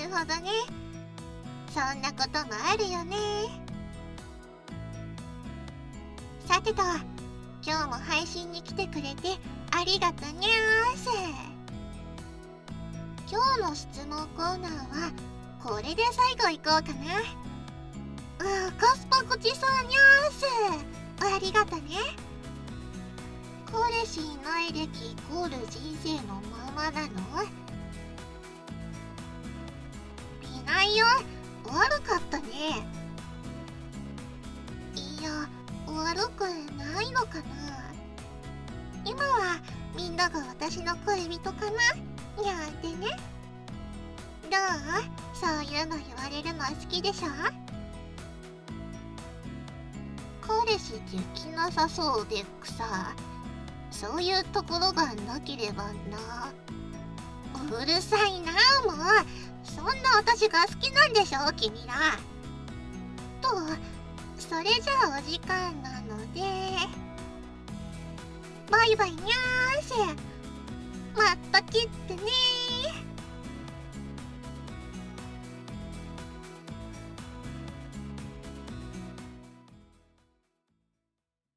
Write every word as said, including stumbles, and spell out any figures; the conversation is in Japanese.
るほどね。そんなこともあるよね。さてと、今日も配信に来てくれてありがとにゃーす。今日の質問コーナーはこれで最後行こうかな。うん、コスパごちそうにゃーす。ありがとね。彼氏いない歴イコール人生のままなの？いないよ。悪かったね。いや、悪くないのかな。今はみんなが私の恋人かなやんでね。どう？そういうの言われるの好きでしょ？彼氏って気なさそうでくさ、そういうところがなければな。うるさいなもう。そんな私が好きなんでしょ君ら。と、それじゃあお時間なので、バイバイにゃーす。また切ってねー。